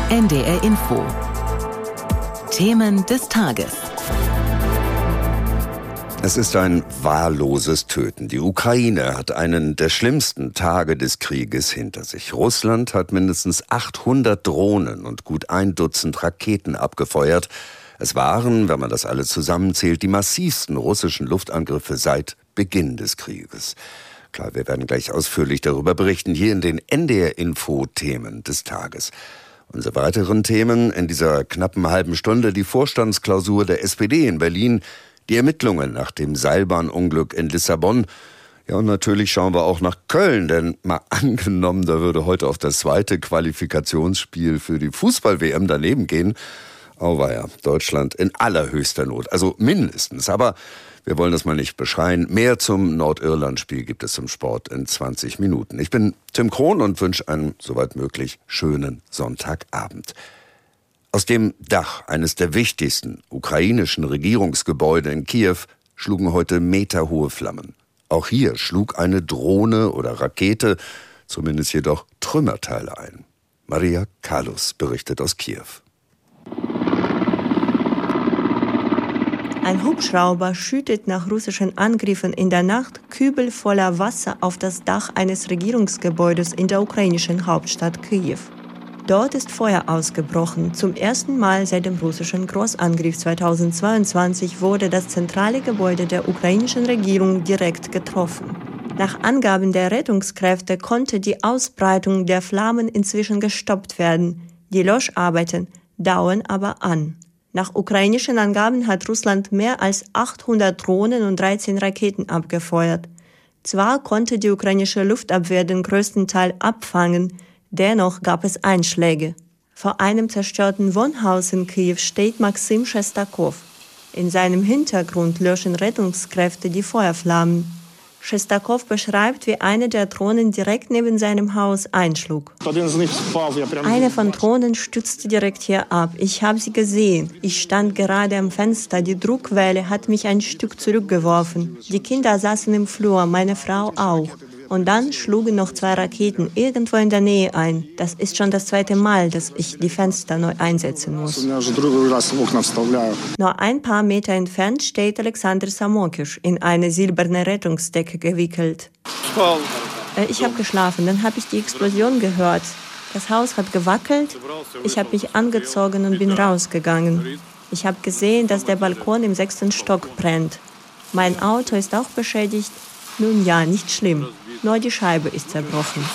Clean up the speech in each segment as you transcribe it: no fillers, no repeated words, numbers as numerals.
NDR Info. Themen des Tages. Es ist ein wahlloses Töten. Die Ukraine hat einen der schlimmsten Tage des Krieges hinter sich. Russland hat mindestens 800 Drohnen und gut 1 Dutzend Raketen abgefeuert. Es waren, wenn man das alles zusammenzählt, die massivsten russischen Luftangriffe seit Beginn des Krieges. Klar, wir werden gleich ausführlich darüber berichten, hier in den NDR-Info-Themen des Tages. Unsere weiteren Themen in dieser knappen halben Stunde: die Vorstandsklausur der SPD in Berlin, die Ermittlungen nach dem Seilbahnunglück in Lissabon. Ja, und natürlich schauen wir auch nach Köln, denn mal angenommen, da würde heute auf das zweite Qualifikationsspiel für die Fußball-WM daneben gehen. Auweia, Deutschland in allerhöchster Not, also mindestens. Aber wir wollen das mal nicht beschreien. Mehr zum Nordirland-Spiel gibt es im Sport in 20 Minuten. Ich bin Tim Krohn und wünsche einen, soweit möglich, schönen Sonntagabend. Aus dem Dach eines der wichtigsten ukrainischen Regierungsgebäude in Kiew schlugen heute meterhohe Flammen. Auch hier schlug eine Drohne oder Rakete, zumindest jedoch Trümmerteile ein. Maria Kalus berichtet aus Kiew. Ein Hubschrauber schüttet nach russischen Angriffen in der Nacht Kübel voller Wasser auf das Dach eines Regierungsgebäudes in der ukrainischen Hauptstadt Kiew. Dort ist Feuer ausgebrochen. Zum ersten Mal seit dem russischen Großangriff 2022 wurde das zentrale Gebäude der ukrainischen Regierung direkt getroffen. Nach Angaben der Rettungskräfte konnte die Ausbreitung der Flammen inzwischen gestoppt werden. Die Löscharbeiten dauern aber an. Nach ukrainischen Angaben hat Russland mehr als 800 Drohnen und 13 Raketen abgefeuert. Zwar konnte die ukrainische Luftabwehr den größten Teil abfangen, dennoch gab es Einschläge. Vor einem zerstörten Wohnhaus in Kiew steht Maxim Schestakow. In seinem Hintergrund löschen Rettungskräfte die Feuerflammen. Schestakow beschreibt, wie eine der Drohnen direkt neben seinem Haus einschlug. Eine von Drohnen stürzte direkt hier ab. Ich habe sie gesehen. Ich stand gerade am Fenster. Die Druckwelle hat mich ein Stück zurückgeworfen. Die Kinder saßen im Flur, meine Frau auch. Und dann schlugen noch 2 Raketen irgendwo in der Nähe ein. Das ist schon das 2. Mal, dass ich die Fenster neu einsetzen muss. Nur ein paar Meter entfernt steht Alexander Samokisch, in eine silberne Rettungsdecke gewickelt. Ich habe geschlafen, dann habe ich die Explosion gehört. Das Haus hat gewackelt. Ich habe mich angezogen und bin rausgegangen. Ich habe gesehen, dass der Balkon im 6. Stock brennt. Mein Auto ist auch beschädigt. Nun ja, nicht schlimm. Nur die Scheibe ist zerbrochen.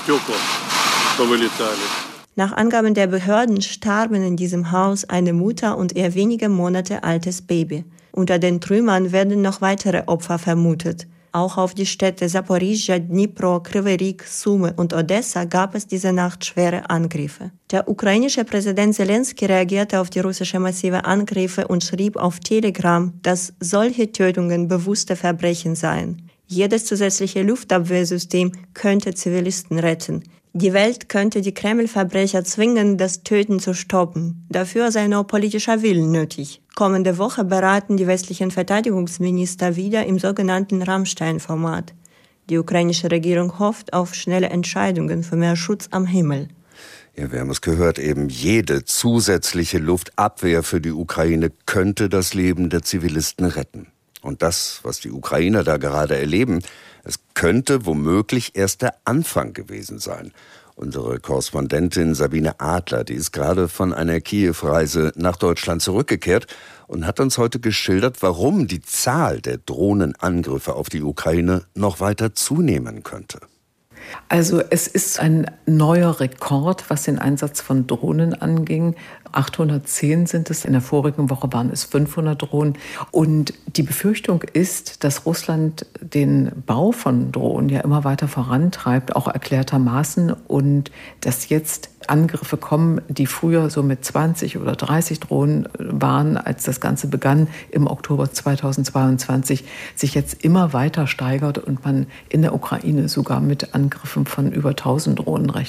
Nach Angaben der Behörden starben in diesem Haus eine Mutter und ihr wenige Monate altes Baby. Unter den Trümmern werden noch weitere Opfer vermutet. Auch auf die Städte Saporischschja, Dnipro, Kryvyi Rih, Sumy und Odessa gab es diese Nacht schwere Angriffe. Der ukrainische Präsident Zelensky reagierte auf die russischen massive Angriffe und schrieb auf Telegram, dass solche Tötungen bewusste Verbrechen seien. Jedes zusätzliche Luftabwehrsystem könnte Zivilisten retten. Die Welt könnte die Kreml-Verbrecher zwingen, das Töten zu stoppen. Dafür sei nur politischer Willen nötig. Kommende Woche beraten die westlichen Verteidigungsminister wieder im sogenannten Rammstein-Format. Die ukrainische Regierung hofft auf schnelle Entscheidungen für mehr Schutz am Himmel. Ja, wir haben es gehört, eben jede zusätzliche Luftabwehr für die Ukraine könnte das Leben der Zivilisten retten. Und das, was die Ukrainer da gerade erleben, es könnte womöglich erst der Anfang gewesen sein. Unsere Korrespondentin Sabine Adler, die ist gerade von einer Kiew-Reise nach Deutschland zurückgekehrt und hat uns heute geschildert, warum die Zahl der Drohnenangriffe auf die Ukraine noch weiter zunehmen könnte. Also es ist ein neuer Rekord, was den Einsatz von Drohnen anging. 810 sind es, in der vorigen Woche waren es 500 Drohnen. Und die Befürchtung ist, dass Russland den Bau von Drohnen ja immer weiter vorantreibt, auch erklärtermaßen. Und dass jetzt Angriffe kommen, die früher so mit 20 oder 30 Drohnen waren, als das Ganze begann im Oktober 2022, sich jetzt immer weiter steigert und man in der Ukraine sogar mit Angriffen von über 1000 Drohnen rechnet.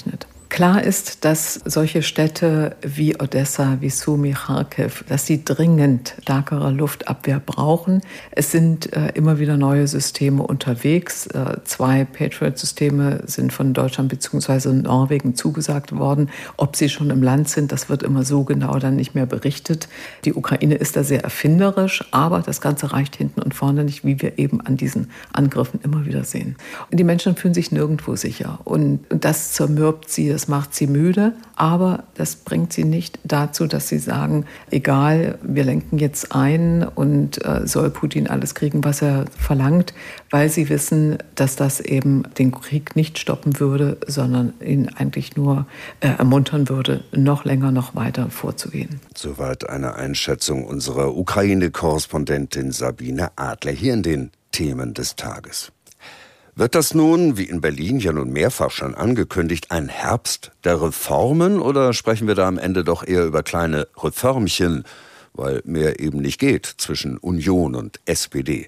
Klar ist, dass solche Städte wie Odessa, wie Sumy, Kharkiv, dass sie dringend stärkere Luftabwehr brauchen. Es sind immer wieder neue Systeme unterwegs. 2 Patriot-Systeme sind von Deutschland bzw. Norwegen zugesagt worden. Ob sie schon im Land sind, das wird immer so genau dann nicht mehr berichtet. Die Ukraine ist da sehr erfinderisch, aber das Ganze reicht hinten und vorne nicht, wie wir eben an diesen Angriffen immer wieder sehen. Und die Menschen fühlen sich nirgendwo sicher. Und das zermürbt sie, das macht sie müde, aber das bringt sie nicht dazu, dass sie sagen, egal, wir lenken jetzt ein und soll Putin alles kriegen, was er verlangt, weil sie wissen, dass das eben den Krieg nicht stoppen würde, sondern ihn eigentlich nur ermuntern würde, noch länger, noch weiter vorzugehen. Soweit eine Einschätzung unserer Ukraine-Korrespondentin Sabine Adler hier in den Themen des Tages. Wird das nun, wie in Berlin ja nun mehrfach schon angekündigt, ein Herbst der Reformen oder sprechen wir da am Ende doch eher über kleine Reformchen, weil mehr eben nicht geht zwischen Union und SPD?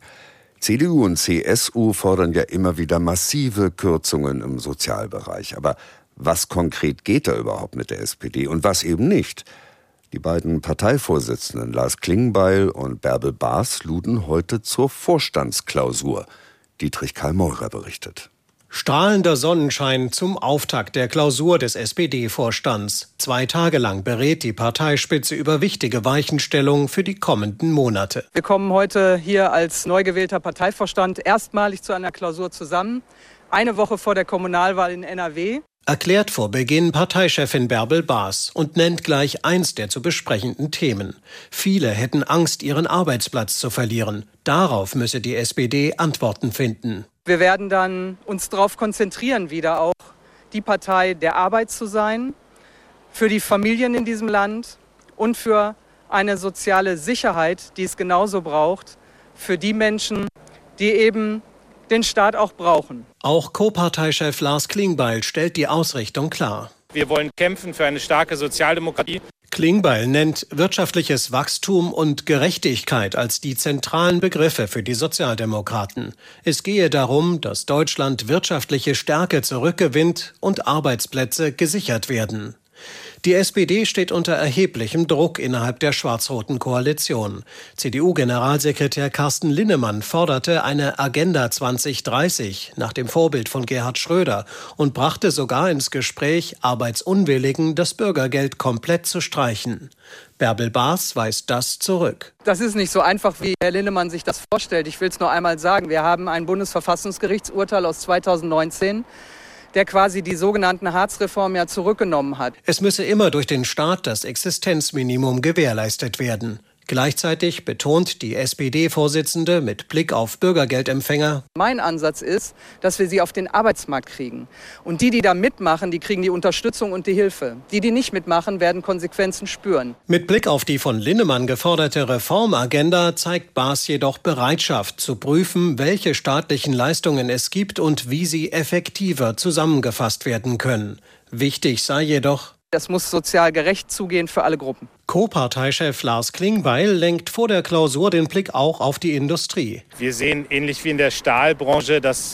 CDU und CSU fordern ja immer wieder massive Kürzungen im Sozialbereich. Aber was konkret geht da überhaupt mit der SPD und was eben nicht? Die beiden Parteivorsitzenden Lars Klingbeil und Bärbel Baas luden heute zur Vorstandsklausur. Dietrich Karl Meurer berichtet. Strahlender Sonnenschein zum Auftakt der Klausur des SPD-Vorstands. 2 Tage lang berät die Parteispitze über wichtige Weichenstellungen für die kommenden Monate. Wir kommen heute hier als neu gewählter Parteivorstand erstmalig zu einer Klausur zusammen. Eine Woche vor der Kommunalwahl in NRW. Erklärt vor Beginn Parteichefin Bärbel Baas und nennt gleich eins der zu besprechenden Themen. Viele hätten Angst, ihren Arbeitsplatz zu verlieren. Darauf müsse die SPD Antworten finden. Wir werden dann uns darauf konzentrieren, wieder auch die Partei der Arbeit zu sein, für die Familien in diesem Land und für eine soziale Sicherheit, die es genauso braucht, für die Menschen, die eben den Staat auch brauchen. Auch Co-Parteichef Lars Klingbeil stellt die Ausrichtung klar. Wir wollen kämpfen für eine starke Sozialdemokratie. Klingbeil nennt wirtschaftliches Wachstum und Gerechtigkeit als die zentralen Begriffe für die Sozialdemokraten. Es gehe darum, dass Deutschland wirtschaftliche Stärke zurückgewinnt und Arbeitsplätze gesichert werden. Die SPD steht unter erheblichem Druck innerhalb der schwarz-roten Koalition. CDU-Generalsekretär Carsten Linnemann forderte eine Agenda 2030 nach dem Vorbild von Gerhard Schröder und brachte sogar ins Gespräch, Arbeitsunwilligen das Bürgergeld komplett zu streichen. Bärbel Baas weist das zurück. Das ist nicht so einfach, wie Herr Linnemann sich das vorstellt. Ich will es nur einmal sagen. Wir haben ein Bundesverfassungsgerichtsurteil aus 2019, der quasi die sogenannten Hartz-Reformen ja zurückgenommen hat. Es müsse immer durch den Staat das Existenzminimum gewährleistet werden. Gleichzeitig betont die SPD-Vorsitzende mit Blick auf Bürgergeldempfänger: Mein Ansatz ist, dass wir sie auf den Arbeitsmarkt kriegen. Und die da mitmachen, die kriegen die Unterstützung und die Hilfe. Die nicht mitmachen, werden Konsequenzen spüren. Mit Blick auf die von Linnemann geforderte Reformagenda zeigt Baas jedoch Bereitschaft zu prüfen, welche staatlichen Leistungen es gibt und wie sie effektiver zusammengefasst werden können. Wichtig sei jedoch: Das muss sozial gerecht zugehen für alle Gruppen. Co-Parteichef Lars Klingbeil lenkt vor der Klausur den Blick auch auf die Industrie. Wir sehen, ähnlich wie in der Stahlbranche, dass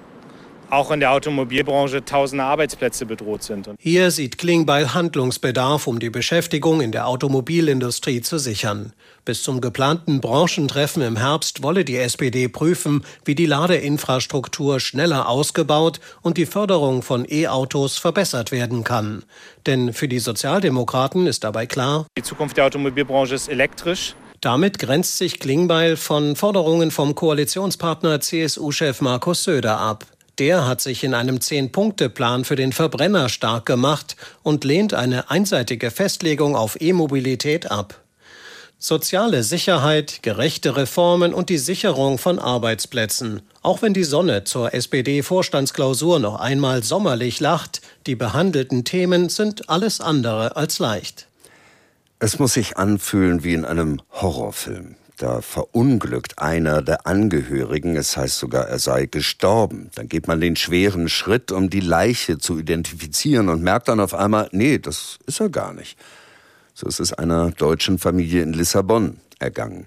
auch in der Automobilbranche tausende Arbeitsplätze bedroht sind. Hier sieht Klingbeil Handlungsbedarf, um die Beschäftigung in der Automobilindustrie zu sichern. Bis zum geplanten Branchentreffen im Herbst wolle die SPD prüfen, wie die Ladeinfrastruktur schneller ausgebaut und die Förderung von E-Autos verbessert werden kann. Denn für die Sozialdemokraten ist dabei klar: Die Zukunft der Automobilbranche ist elektrisch. Damit grenzt sich Klingbeil von Forderungen vom Koalitionspartner CSU-Chef Markus Söder ab. Der hat sich in einem 10-Punkte-Plan für den Verbrenner stark gemacht und lehnt eine einseitige Festlegung auf E-Mobilität ab. Soziale Sicherheit, gerechte Reformen und die Sicherung von Arbeitsplätzen. Auch wenn die Sonne zur SPD-Vorstandsklausur noch einmal sommerlich lacht, die behandelten Themen sind alles andere als leicht. Es muss sich anfühlen wie in einem Horrorfilm. Da verunglückt einer der Angehörigen, es heißt sogar, er sei gestorben. Dann geht man den schweren Schritt, um die Leiche zu identifizieren und merkt dann auf einmal, nee, das ist er gar nicht. So ist es einer deutschen Familie in Lissabon ergangen.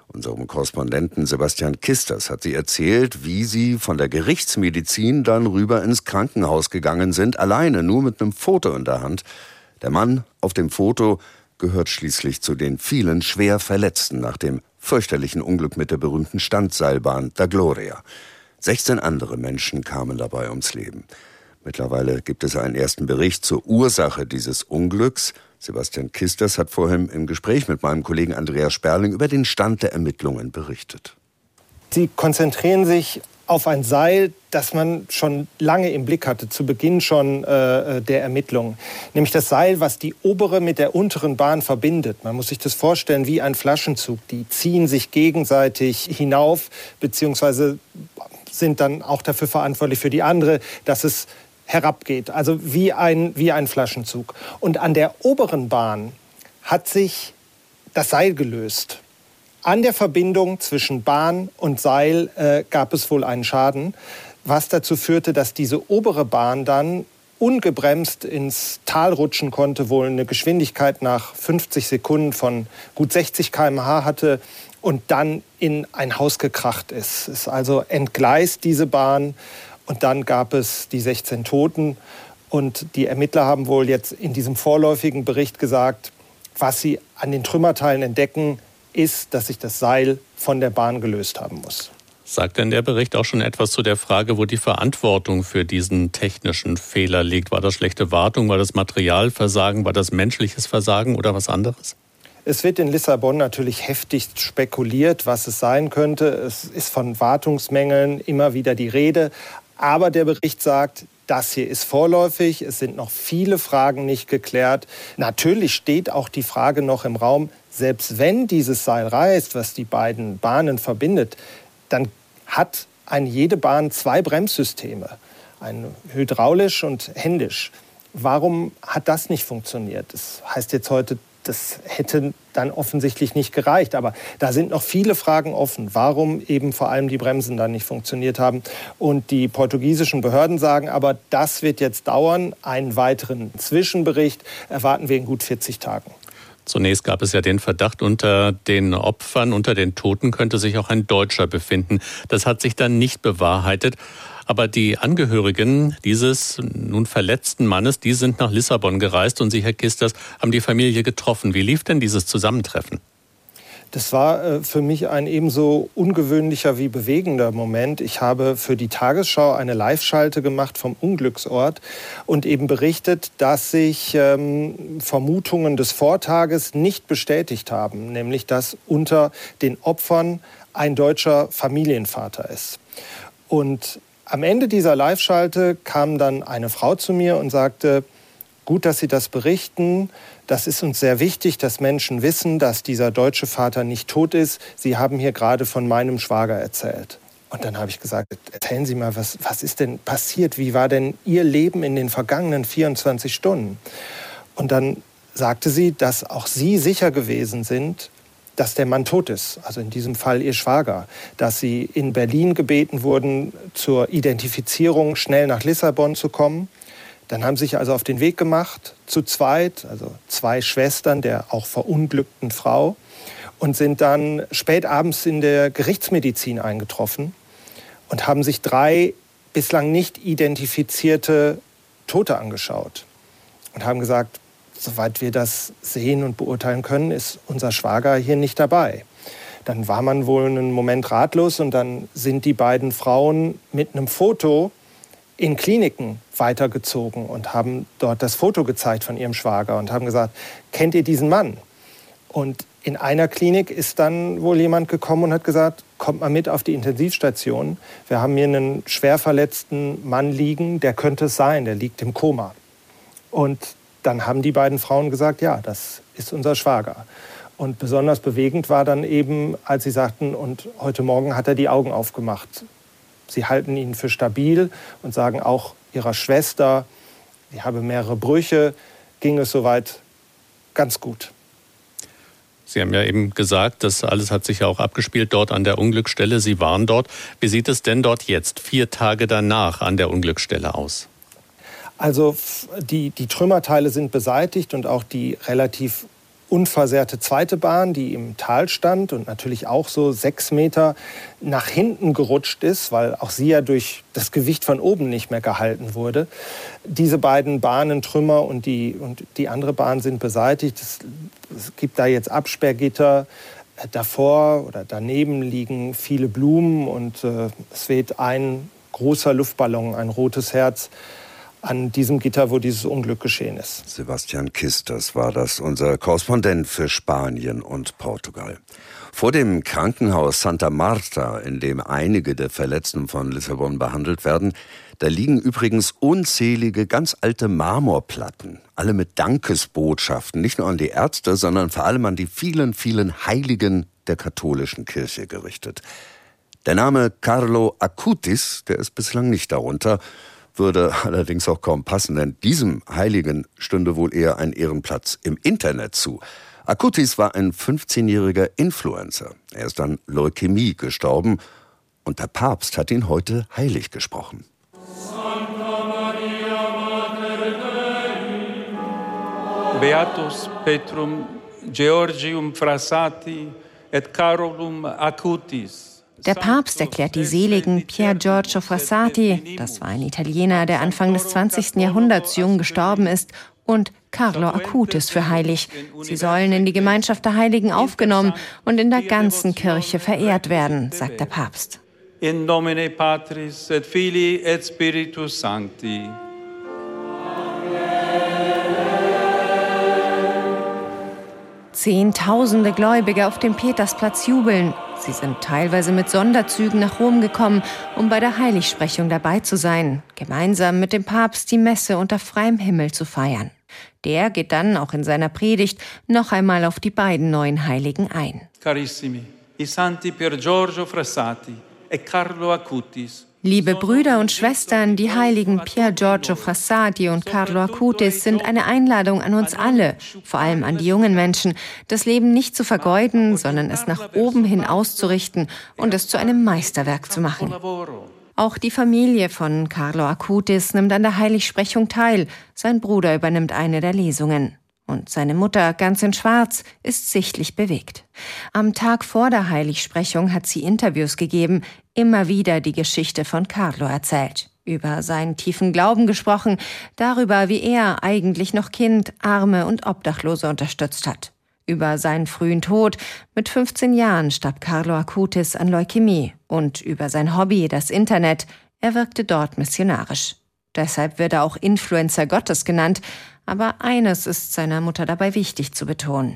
Unserem Korrespondenten Sebastian Kisters hat sie erzählt, wie sie von der Gerichtsmedizin dann rüber ins Krankenhaus gegangen sind, alleine, nur mit einem Foto in der Hand. Der Mann auf dem Foto gehört schließlich zu den vielen schwer Verletzten nach dem fürchterlichen Unglück mit der berühmten Standseilbahn Da Gloria. 16 andere Menschen kamen dabei ums Leben. Mittlerweile gibt es einen ersten Bericht zur Ursache dieses Unglücks. Sebastian Kisters hat vorhin im Gespräch mit meinem Kollegen Andreas Sperling über den Stand der Ermittlungen berichtet. Sie konzentrieren sich auf ein Seil, das man schon lange im Blick hatte, zu Beginn schon der Ermittlungen. Nämlich das Seil, was die obere mit der unteren Bahn verbindet. Man muss sich das vorstellen wie ein Flaschenzug. Die ziehen sich gegenseitig hinauf, beziehungsweise sind dann auch dafür verantwortlich für die andere, dass es herabgeht, also wie ein Flaschenzug. Und an der oberen Bahn hat sich das Seil gelöst. An der Verbindung zwischen Bahn und Seil gab es wohl einen Schaden, was dazu führte, dass diese obere Bahn dann ungebremst ins Tal rutschen konnte, wohl eine Geschwindigkeit nach 50 Sekunden von gut 60 km/h hatte und dann in ein Haus gekracht ist. Es ist also entgleist, diese Bahn. Und dann gab es die 16 Toten. Und die Ermittler haben wohl jetzt in diesem vorläufigen Bericht gesagt, was sie an den Trümmerteilen entdecken, ist, dass sich das Seil von der Bahn gelöst haben muss. Sagt denn der Bericht auch schon etwas zu der Frage, wo die Verantwortung für diesen technischen Fehler liegt? War das schlechte Wartung, war das Materialversagen, war das menschliches Versagen oder was anderes? Es wird in Lissabon natürlich heftig spekuliert, was es sein könnte. Es ist von Wartungsmängeln immer wieder die Rede. Aber der Bericht sagt, das hier ist vorläufig. Es sind noch viele Fragen nicht geklärt. Natürlich steht auch die Frage noch im Raum, selbst wenn dieses Seil reißt, was die beiden Bahnen verbindet, dann hat jede Bahn 2 Bremssysteme, ein hydraulisch und händisch. Warum hat das nicht funktioniert? Das heißt jetzt heute, das hätte dann offensichtlich nicht gereicht. Aber da sind noch viele Fragen offen, warum eben vor allem die Bremsen dann nicht funktioniert haben. Und die portugiesischen Behörden sagen aber, das wird jetzt dauern. Einen weiteren Zwischenbericht erwarten wir in gut 40 Tagen. Zunächst gab es ja den Verdacht, unter den Opfern, unter den Toten könnte sich auch ein Deutscher befinden. Das hat sich dann nicht bewahrheitet. Aber die Angehörigen dieses nun verletzten Mannes, die sind nach Lissabon gereist und Sie, Herr Kisters, haben die Familie getroffen. Wie lief denn dieses Zusammentreffen? Das war für mich ein ebenso ungewöhnlicher wie bewegender Moment. Ich habe für die Tagesschau eine Live-Schalte gemacht vom Unglücksort und eben berichtet, dass sich Vermutungen des Vortages nicht bestätigt haben, nämlich dass unter den Opfern ein deutscher Familienvater ist. Und am Ende dieser Live-Schalte kam dann eine Frau zu mir und sagte, gut, dass Sie das berichten. Das ist uns sehr wichtig, dass Menschen wissen, dass dieser deutsche Vater nicht tot ist. Sie haben hier gerade von meinem Schwager erzählt. Und dann habe ich gesagt, erzählen Sie mal, was ist denn passiert? Wie war denn Ihr Leben in den vergangenen 24 Stunden? Und dann sagte sie, dass auch Sie sicher gewesen sind, dass der Mann tot ist, also in diesem Fall ihr Schwager, dass sie in Berlin gebeten wurden, zur Identifizierung schnell nach Lissabon zu kommen. Dann haben sie sich also auf den Weg gemacht, zu zweit, also 2 Schwestern der auch verunglückten Frau, und sind dann spät abends in der Gerichtsmedizin eingetroffen und haben sich 3 bislang nicht identifizierte Tote angeschaut und haben gesagt, soweit wir das sehen und beurteilen können, ist unser Schwager hier nicht dabei. Dann war man wohl einen Moment ratlos und dann sind die beiden Frauen mit einem Foto in Kliniken weitergezogen und haben dort das Foto gezeigt von ihrem Schwager und haben gesagt, kennt ihr diesen Mann? Und in einer Klinik ist dann wohl jemand gekommen und hat gesagt, kommt mal mit auf die Intensivstation. Wir haben hier einen schwer verletzten Mann liegen, der könnte es sein, der liegt im Koma. Und dann haben die beiden Frauen gesagt, ja, das ist unser Schwager. Und besonders bewegend war dann eben, als sie sagten, und heute Morgen hat er die Augen aufgemacht. Sie halten ihn für stabil und sagen auch ihrer Schwester, sie habe mehrere Brüche, ging es soweit ganz gut. Sie haben ja eben gesagt, das alles hat sich ja auch abgespielt dort an der Unglücksstelle. Sie waren dort. Wie sieht es denn dort jetzt, 4 Tage danach, an der Unglücksstelle aus? Also die Trümmerteile sind beseitigt und auch die relativ unversehrte zweite Bahn, die im Tal stand und natürlich auch so 6 Meter nach hinten gerutscht ist, weil auch sie ja durch das Gewicht von oben nicht mehr gehalten wurde. Diese beiden Bahnen, Trümmer und die andere Bahn sind beseitigt. Es gibt da jetzt Absperrgitter. Davor oder daneben liegen viele Blumen und es weht ein großer Luftballon, ein rotes Herz, an diesem Gitter, wo dieses Unglück geschehen ist. Sebastian Kisters war das, unser Korrespondent für Spanien und Portugal. Vor dem Krankenhaus Santa Marta, in dem einige der Verletzten von Lissabon behandelt werden, da liegen übrigens unzählige ganz alte Marmorplatten, alle mit Dankesbotschaften, nicht nur an die Ärzte, sondern vor allem an die vielen, vielen Heiligen der katholischen Kirche gerichtet. Der Name Carlo Acutis, der ist bislang nicht darunter, würde allerdings auch kaum passen, denn diesem Heiligen stünde wohl eher ein Ehrenplatz im Internet zu. Acutis war ein 15-jähriger Influencer. Er ist an Leukämie gestorben und der Papst hat ihn heute heilig gesprochen. Beatus Petrum Georgium Frassati et Carolum Acutis. Der Papst erklärt die Seligen Pier Giorgio Frassati, das war ein Italiener, der Anfang des 20. Jahrhunderts jung gestorben ist, und Carlo Acutis für heilig. Sie sollen in die Gemeinschaft der Heiligen aufgenommen und in der ganzen Kirche verehrt werden, sagt der Papst. In nomine Patris et Filii et Spiritus Sancti. Zehntausende Gläubige auf dem Petersplatz jubeln. Sie sind teilweise mit Sonderzügen nach Rom gekommen, um bei der Heiligsprechung dabei zu sein, gemeinsam mit dem Papst die Messe unter freiem Himmel zu feiern. Der geht dann auch in seiner Predigt noch einmal auf die beiden neuen Heiligen ein. Carissimi, i Santi Pier Giorgio Frassati e Carlo Acutis. Liebe Brüder und Schwestern, die Heiligen Pier Giorgio Frassati und Carlo Acutis sind eine Einladung an uns alle, vor allem an die jungen Menschen, das Leben nicht zu vergeuden, sondern es nach oben hin auszurichten und es zu einem Meisterwerk zu machen. Auch die Familie von Carlo Acutis nimmt an der Heiligsprechung teil. Sein Bruder übernimmt eine der Lesungen. Und seine Mutter, ganz in Schwarz, ist sichtlich bewegt. Am Tag vor der Heiligsprechung hat sie Interviews gegeben, immer wieder die Geschichte von Carlo erzählt. Über seinen tiefen Glauben gesprochen, darüber, wie er eigentlich noch Kind, Arme und Obdachlose unterstützt hat. Über seinen frühen Tod. Mit 15 Jahren starb Carlo Acutis an Leukämie. Und über sein Hobby, das Internet. Er wirkte dort missionarisch. Deshalb wird er auch Influencer Gottes genannt. Aber eines ist seiner Mutter dabei wichtig zu betonen.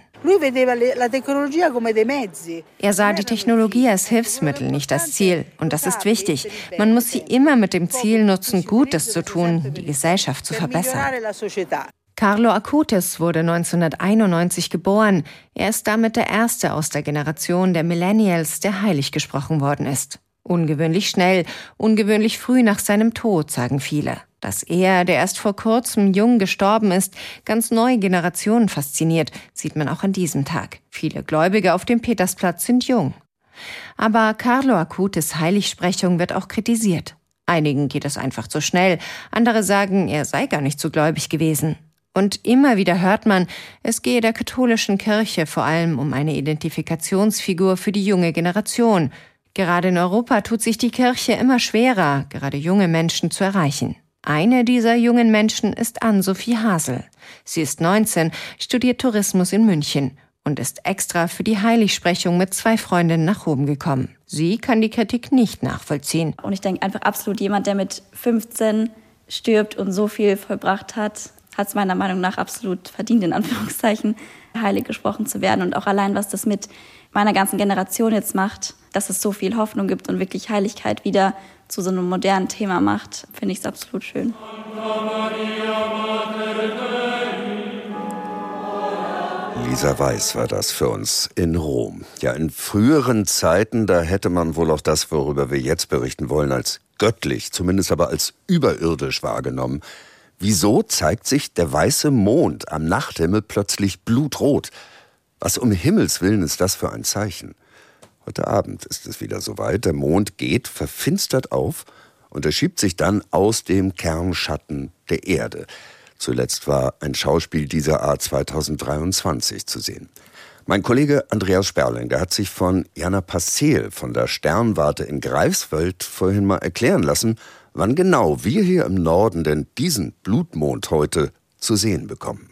Er sah die Technologie als Hilfsmittel, nicht als Ziel. Und das ist wichtig. Man muss sie immer mit dem Ziel nutzen, Gutes zu tun, die Gesellschaft zu verbessern. Carlo Acutis wurde 1991 geboren. Er ist damit der erste aus der Generation der Millennials, der heilig gesprochen worden ist. Ungewöhnlich schnell, ungewöhnlich früh nach seinem Tod, sagen viele. Dass er, der erst vor kurzem jung gestorben ist, ganz neue Generationen fasziniert, sieht man auch an diesem Tag. Viele Gläubige auf dem Petersplatz sind jung. Aber Carlo Acutis Heiligsprechung wird auch kritisiert. Einigen geht es einfach zu schnell, andere sagen, er sei gar nicht so gläubig gewesen. Und immer wieder hört man, es gehe der katholischen Kirche vor allem um eine Identifikationsfigur für die junge Generation. Gerade in Europa tut sich die Kirche immer schwerer, gerade junge Menschen zu erreichen. Eine dieser jungen Menschen ist Ann-Sophie Hasel. Sie ist 19, studiert Tourismus in München und ist extra für die Heiligsprechung mit 2 Freundinnen nach Rom gekommen. Sie kann die Kritik nicht nachvollziehen. Und ich denke einfach absolut, jemand, der mit 15 stirbt und so viel vollbracht hat, hat es meiner Meinung nach absolut verdient, in Anführungszeichen, heilig gesprochen zu werden. Und auch allein, was das mit meiner ganzen Generation jetzt macht, dass es so viel Hoffnung gibt und wirklich Heiligkeit wieder zu so einem modernen Thema macht, finde ich es absolut schön. Lisa Weiß war das für uns in Rom. Ja, in früheren Zeiten, da hätte man wohl auch das, worüber wir jetzt berichten wollen, als göttlich, zumindest aber als überirdisch wahrgenommen. Wieso zeigt sich der weiße Mond am Nachthimmel plötzlich blutrot? Was um Himmels Willen ist das für ein Zeichen? Heute Abend ist es wieder soweit. Der Mond geht verfinstert auf und er schiebt sich dann aus dem Kernschatten der Erde. Zuletzt war ein Schauspiel dieser Art 2023 zu sehen. Mein Kollege Andreas Sperling, der hat sich von Jana Passel von der Sternwarte in Greifswald vorhin mal erklären lassen, wann genau wir hier im Norden denn diesen Blutmond heute zu sehen bekommen.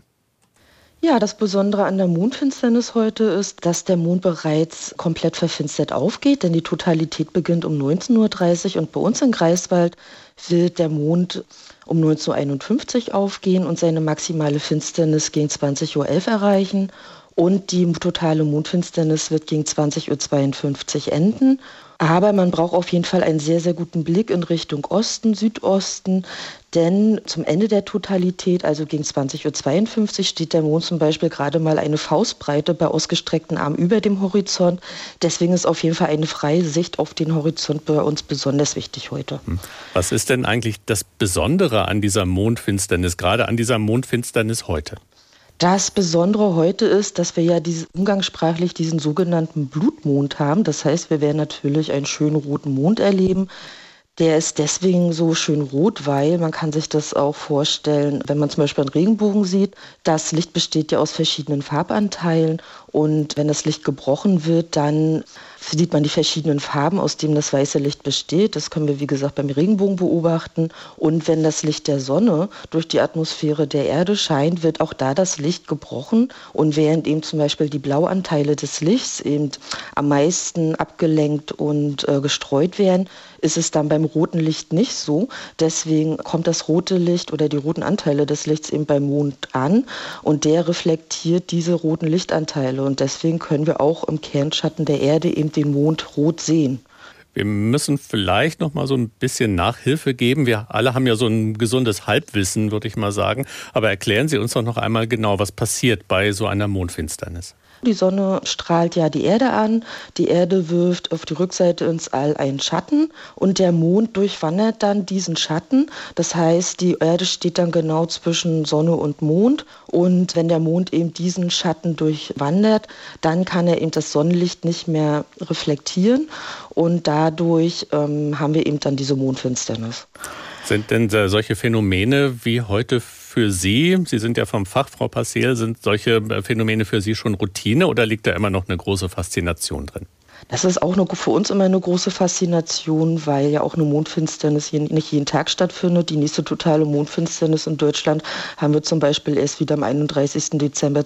Ja, das Besondere an der Mondfinsternis heute ist, dass der Mond bereits komplett verfinstert aufgeht, denn die Totalität beginnt um 19:30 Uhr und bei uns in Greifswald wird der Mond um 19:51 Uhr aufgehen und seine maximale Finsternis gegen 20:11 Uhr erreichen. Und die totale Mondfinsternis wird gegen 20:52 Uhr enden. Aber man braucht auf jeden Fall einen sehr, sehr guten Blick in Richtung Osten, Südosten. Denn zum Ende der Totalität, also gegen 20:52 Uhr, steht der Mond zum Beispiel gerade mal eine Faustbreite bei ausgestreckten Armen über dem Horizont. Deswegen ist auf jeden Fall eine freie Sicht auf den Horizont bei uns besonders wichtig heute. Was ist denn eigentlich das Besondere an dieser Mondfinsternis, gerade an dieser Mondfinsternis heute? Das Besondere heute ist, dass wir ja umgangssprachlich diesen sogenannten Blutmond haben. Das heißt, wir werden natürlich einen schönen roten Mond erleben. Der ist deswegen so schön rot, weil man kann sich das auch vorstellen, wenn man zum Beispiel einen Regenbogen sieht. Das Licht besteht ja aus verschiedenen Farbanteilen und wenn das Licht gebrochen wird, dann sieht man die verschiedenen Farben, aus denen das weiße Licht besteht. Das können wir, wie gesagt, beim Regenbogen beobachten. Und wenn das Licht der Sonne durch die Atmosphäre der Erde scheint, wird auch da das Licht gebrochen. Und während eben zum Beispiel die Blauanteile des Lichts eben am meisten abgelenkt und gestreut werden, ist es dann beim roten Licht nicht so. Deswegen kommt das rote Licht oder die roten Anteile des Lichts eben beim Mond an und der reflektiert diese roten Lichtanteile. Und deswegen können wir auch im Kernschatten der Erde eben den Mond rot sehen. Wir müssen vielleicht noch mal so ein bisschen Nachhilfe geben. Wir alle haben ja so ein gesundes Halbwissen, würde ich mal sagen. Aber erklären Sie uns doch noch einmal genau, was passiert bei so einer Mondfinsternis. Die Sonne strahlt ja die Erde an. Die Erde wirft auf die Rückseite ins All einen Schatten und der Mond durchwandert dann diesen Schatten. Das heißt, die Erde steht dann genau zwischen Sonne und Mond. Und wenn der Mond eben diesen Schatten durchwandert, dann kann er eben das Sonnenlicht nicht mehr reflektieren. Und dadurch haben wir eben dann diese Mondfinsternis. Sind denn solche Phänomene wie heute für Sie sind ja vom Fach, Frau Passel, sind solche Phänomene für Sie schon Routine oder liegt da immer noch eine große Faszination drin? Das ist auch für uns immer eine große Faszination, weil ja auch eine Mondfinsternis nicht jeden Tag stattfindet. Die nächste totale Mondfinsternis in Deutschland haben wir zum Beispiel erst wieder am 31. Dezember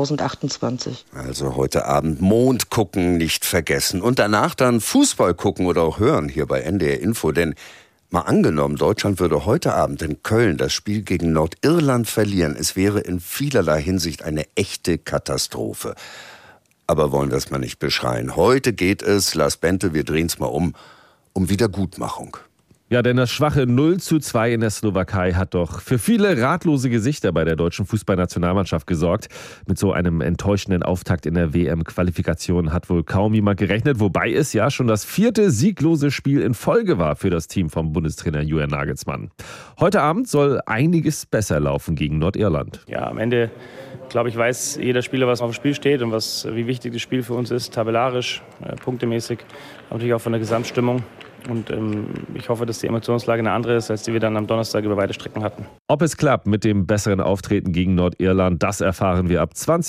2028. Also heute Abend Mond gucken nicht vergessen und danach dann Fußball gucken oder auch hören hier bei NDR Info, denn mal angenommen, Deutschland würde heute Abend in Köln das Spiel gegen Nordirland verlieren. Es wäre in vielerlei Hinsicht eine echte Katastrophe. Aber wollen wir es mal nicht beschreien. Heute geht es, Lars Bente, wir drehen es mal um Wiedergutmachung. Ja, denn das schwache 0:2 in der Slowakei hat doch für viele ratlose Gesichter bei der deutschen Fußballnationalmannschaft gesorgt. Mit so einem enttäuschenden Auftakt in der WM-Qualifikation hat wohl kaum jemand gerechnet, wobei es ja schon das 4. sieglose Spiel in Folge war für das Team vom Bundestrainer Julian Nagelsmann. Heute Abend soll einiges besser laufen gegen Nordirland. Ja, am Ende, glaube ich, weiß jeder Spieler, was auf dem Spiel steht und wie wichtig das Spiel für uns ist, tabellarisch, punktemäßig, natürlich auch von der Gesamtstimmung. Und ich hoffe, dass die Emotionslage eine andere ist, als die wir dann am Donnerstag über weite Strecken hatten. Ob es klappt mit dem besseren Auftreten gegen Nordirland, das erfahren wir ab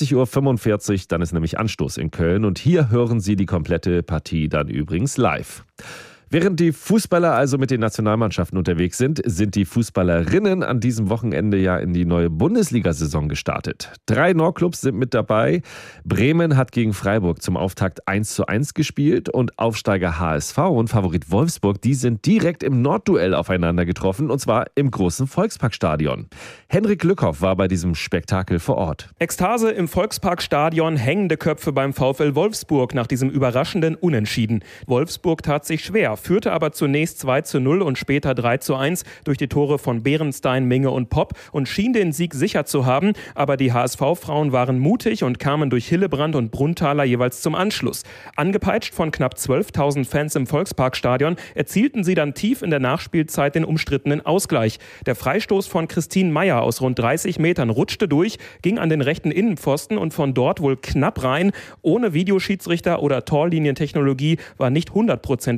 20:45 Uhr. Dann ist nämlich Anstoß in Köln. Und hier hören Sie die komplette Partie dann übrigens live. Während die Fußballer also mit den Nationalmannschaften unterwegs sind, sind die Fußballerinnen an diesem Wochenende ja in die neue Bundesliga-Saison gestartet. 3 Nordclubs sind mit dabei. Bremen hat gegen Freiburg zum Auftakt 1:1 gespielt und Aufsteiger HSV und Favorit Wolfsburg, die sind direkt im Nordduell aufeinander getroffen und zwar im großen Volksparkstadion. Henrik Lückhoff war bei diesem Spektakel vor Ort. Ekstase im Volksparkstadion, hängende Köpfe beim VfL Wolfsburg nach diesem überraschenden Unentschieden. Wolfsburg tat sich schwer, führte aber zunächst 2:0 und später 3:1 durch die Tore von Beerenstein, Minge und Popp und schien den Sieg sicher zu haben. Aber die HSV-Frauen waren mutig und kamen durch Hillebrand und Brunthaler jeweils zum Anschluss. Angepeitscht von knapp 12.000 Fans im Volksparkstadion erzielten sie dann tief in der Nachspielzeit den umstrittenen Ausgleich. Der Freistoß von Christine Meyer aus rund 30 Metern rutschte durch, ging an den rechten Innenpfosten und von dort wohl knapp rein. Ohne Videoschiedsrichter oder Torlinientechnologie war nicht hundertprozentig zu erkennen,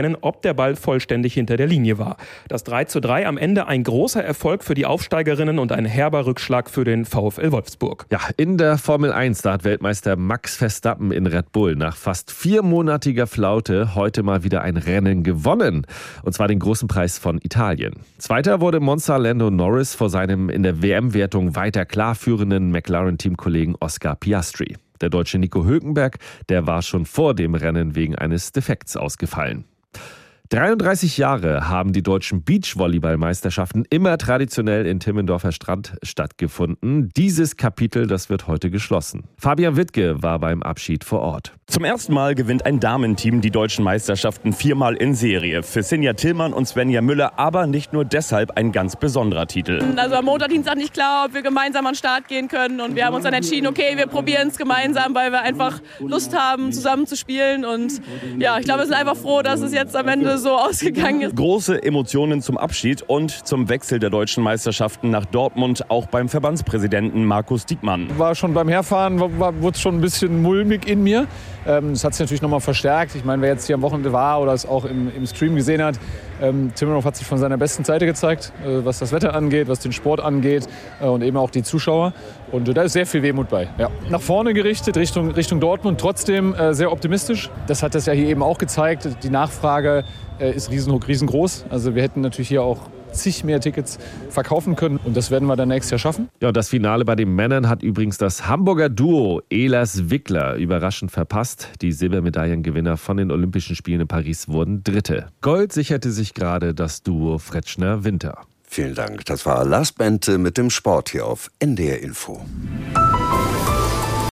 erkennen, ob der Ball vollständig hinter der Linie war. Das 3:3 am Ende ein großer Erfolg für die Aufsteigerinnen und ein herber Rückschlag für den VfL Wolfsburg. Ja, in der Formel 1, da hat Weltmeister Max Verstappen in Red Bull nach fast 4-monatiger Flaute heute mal wieder ein Rennen gewonnen. Und zwar den großen Preis von Italien. Zweiter wurde Monza Lando Norris vor seinem in der WM-Wertung weiter klar führenden McLaren-Teamkollegen Oscar Piastri. Der Deutsche Nico Hülkenberg, der war schon vor dem Rennen wegen eines Defekts ausgefallen. 33 Jahre haben die deutschen Beachvolleyball-Meisterschaften immer traditionell in Timmendorfer Strand stattgefunden. Dieses Kapitel, das wird heute geschlossen. Fabian Wittke war beim Abschied vor Ort. Zum ersten Mal gewinnt ein Damenteam die deutschen Meisterschaften 4-mal in Serie. Für Sinja Tillmann und Svenja Müller aber nicht nur deshalb ein ganz besonderer Titel. Also am Montag, Dienstag nicht klar, ob wir gemeinsam an den Start gehen können. Und wir haben uns dann entschieden, okay, wir probieren es gemeinsam, weil wir einfach Lust haben, zusammen zu spielen. Und ja, ich glaube, wir sind einfach froh, dass es jetzt am Ende so ausgegangen ist. Große Emotionen zum Abschied und zum Wechsel der deutschen Meisterschaften nach Dortmund, auch beim Verbandspräsidenten Markus Diekmann. War schon beim Herfahren, wurde es schon ein bisschen mulmig in mir. Das hat sich natürlich nochmal verstärkt. Ich meine, wer jetzt hier am Wochenende war oder es auch im Stream gesehen hat, Timmendorf hat sich von seiner besten Seite gezeigt, was das Wetter angeht, was den Sport angeht und eben auch die Zuschauer. Und da ist sehr viel Wehmut bei. Ja. Nach vorne gerichtet, Richtung Dortmund, trotzdem sehr optimistisch. Das hat das ja hier eben auch gezeigt. Die Nachfrage ist riesengroß. Also wir hätten natürlich hier auch zig mehr Tickets verkaufen können und das werden wir dann nächstes Jahr schaffen. Ja, und das Finale bei den Männern hat übrigens das Hamburger Duo Ehlers Wickler überraschend verpasst. Die Silbermedaillengewinner von den Olympischen Spielen in Paris wurden Dritte. Gold sicherte sich gerade das Duo Fretschner-Winter. Vielen Dank. Das war Lars Bente mit dem Sport hier auf NDR Info.